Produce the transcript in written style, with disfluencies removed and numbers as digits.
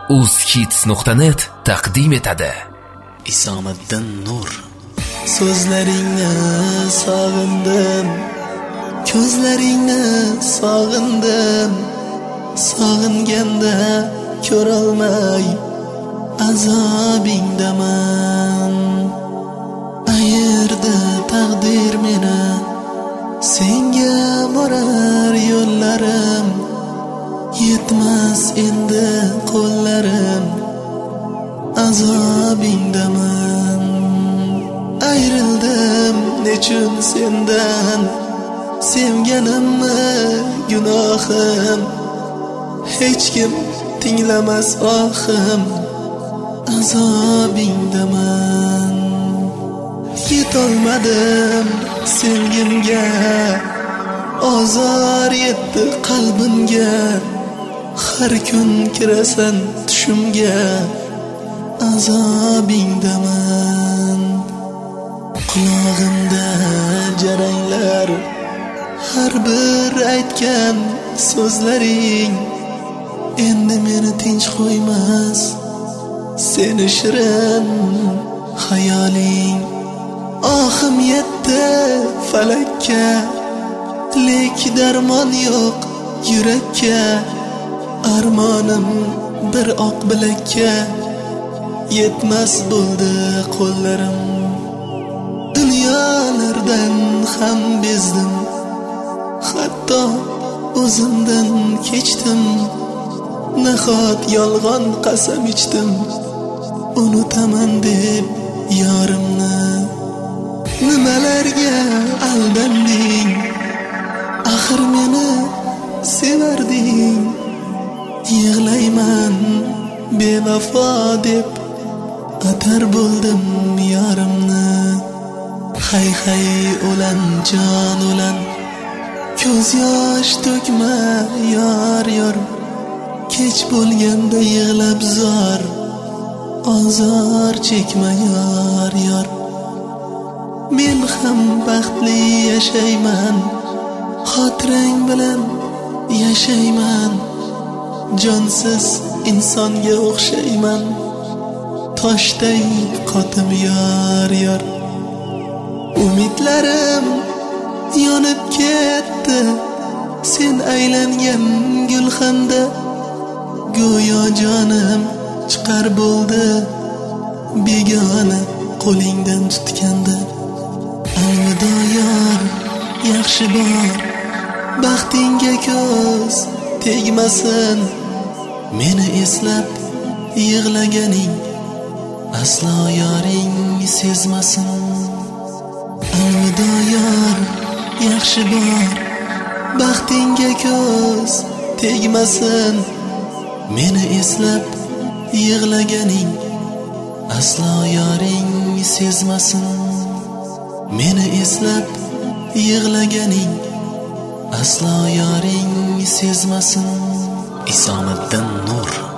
uzhits.net taqdim etadi. Isomiddin Nur. So'zlaringni sog'indim, ko'zlaringni sog'indim, sog'inganda ko'rolmay azobingdaman. Ayirdi taqdir meni, senga borar yo'llarim, yetmas endi qo'llarim, azobingdaman. Ayrildim nechun sendan, sevganimmi gunohim, hech kim tinglamas ohim, azobingdaman. Yetolmadim sevgimga, ozor yetdi qalbimga, har kun kirasan tushimga, azobingdaman. Qulog'imda jaranglar, har bir aytgan so'zlaring, endi meni tinch qo'ymas seni shirin xayoling. Ohim yetdi falakka, lek darmon yo'q yurakka, armonim bir oq bilakka, yetmas bo'ldi qo'llarim. Dunyolardan ham bezdim, hatto o'zimdan kechdim. Nahot yolg'on qasam ichdim, unutaman deb yorimni. Nimalarga aldanding, axir meni sevarding. Yig'layman bevafo deb atar bo'ldim yorimni. Hay hay o'lan jon o'lan, ko'z yosh to'kma yor yor. Kech bo'lganda yig'lab zor, ozor chekma yor yor. Men ham baxtli yashayman, xotirang bilan yashayman. Jonsiz insonga o'xshayman, toshday qotim yor yor. Umidlarim yonib ketdi, sen aylangan gulxanda. Go'yo jonim chiqar bo'ldi, begona qo'lingdan tutganda. Alvido yor, yaxshi bor, baxtingga ko'z tegmasin. Meni eslab yig'laganing, aslo yoring sezmasin. Alvido yor, yaxshi bor, baxtingga ko'z tegmasin. Meni eslab yig'laganing, aslo yoring sezmasin. Meni eslab yig'laganing, aslo yoring sezmasin. Isomiddin Nur.